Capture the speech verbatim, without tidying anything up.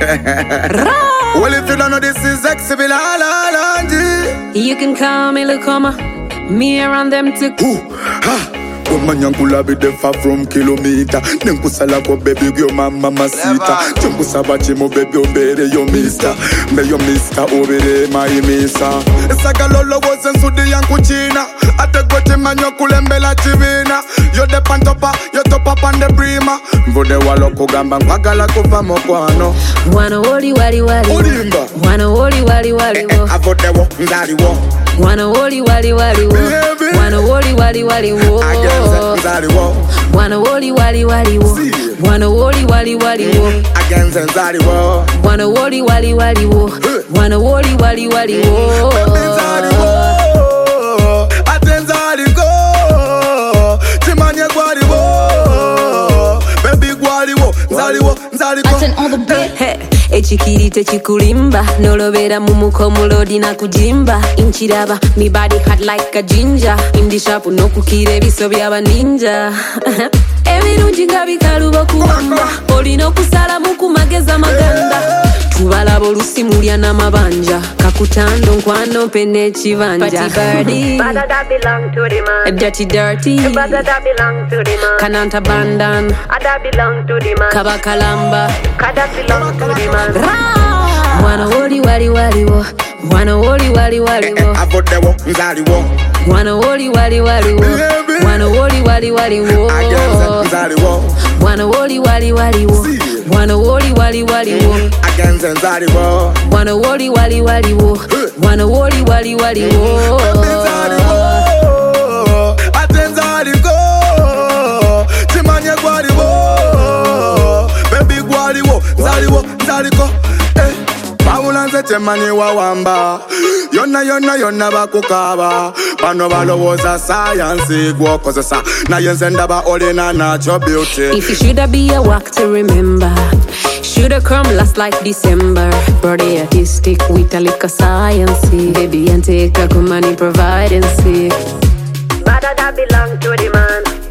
Well, if you don't know this is Exhibit Alanji. You can call me Lukoma. Me around them too. Ooh, ha. Manyangula be the far from kilometer. Nenkusala ko baby yo mama masita. Chungusaba chimo baby obere yo mister. Me yo mister obere my misa. Sagalolo was en sudi yanku china. Ate gote manyo kulembela chivina. Yo de pantopa, yo topa pande prima. Mvode walo kugamba mpagala kufa mokwano. Wana woli wali wali wo. Ulimba. Wana woli wali wali wo. Avote wo, nzali wo. Wana woli wali wali wo. Wana woli wali wali wo. Wana woli wali wali wo. Wana woli wali wali wo. Against Nzali wo. Wana woli wali wali wo. Wana woli wali wali wo. Nzali wo. Atenzali go. Timanya gwali wo. Baby gwali wo. Nzali wo. Nzali go. Attend on the beat. Echikiri techikulimba nolobera mumuko mulodi na kujimba inchiraba mi body hot like a ginger indi sharp no kukire biso byaba ninja ebirungi nga bikalubo kuwamba olina okusala mukumageza maganda tubalaba olusi mulya n'amabanja kakutando nkwano mpe n'ekibanja Party birdie But that belong to the man. Dirty dirty But that belong to the man. Kananta bandan That belong to the man. Kabakalamba That belong to the man. Wana woli wali wali wo. Wana woli wali wali wo. Avote wo, Nzali wo. Wana woli wali wali wo. Wana woli wali wali wo. Against Nzali wo. Wana woli wali wali wo. Wana woli wali wali wo. Against Nzali wo. Wana woli wali wali wo. Wana woli wali wali wo. Nzali wo. Atenzali go. Timanya gwali wo. Baby gwali wo. Nzali wo. Nzali go. Eh. Bawulanze temani wawamba. Yonna yonna yonna bakukaba. Bano balowoza science gwokozesa. Na yenzenda ba olina natural beauty. If you shoulda be a walk to remember, shoulda come last like December. Body artistic with a lick of science. Baby and take a come and provide and see. But that belong to the man.